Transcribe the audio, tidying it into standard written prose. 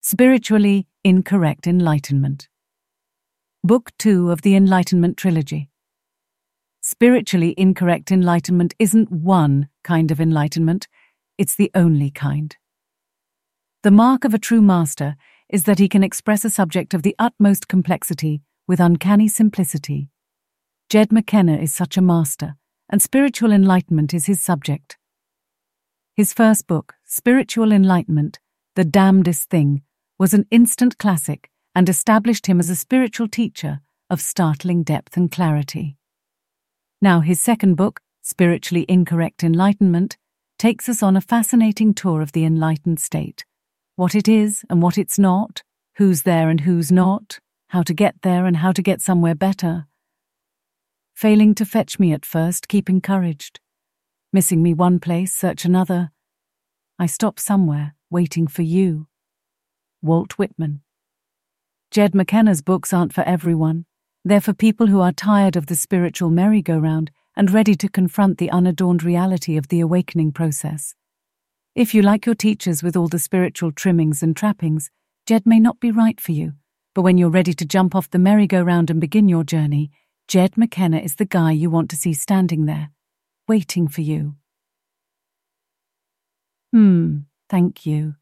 Spiritually Incorrect Enlightenment. Book 2 of the Enlightenment Trilogy. Spiritually incorrect enlightenment isn't one kind of enlightenment, it's the only kind. The mark of a true master is that he can express a subject of the utmost complexity with uncanny simplicity. Jed McKenna is such a master, and spiritual enlightenment is his subject. His first book, Spiritual Enlightenment, The Damnedest Thing, was an instant classic and established him as a spiritual teacher of startling depth and clarity. Now his second book, Spiritually Incorrect Enlightenment, takes us on a fascinating tour of the enlightened state, what it is and what it's not, who's there and who's not, how to get there and how to get somewhere better. Failing to fetch me at first, keep encouraged. Missing me one place, search another. I stop somewhere, waiting for you. Walt Whitman. Jed McKenna's books aren't for everyone. They're for people who are tired of the spiritual merry-go-round and ready to confront the unadorned reality of the awakening process. If you like your teachers with all the spiritual trimmings and trappings, Jed may not be right for you, but when you're ready to jump off the merry-go-round and begin your journey, Jed McKenna is the guy you want to see standing there, waiting for you. Thank you.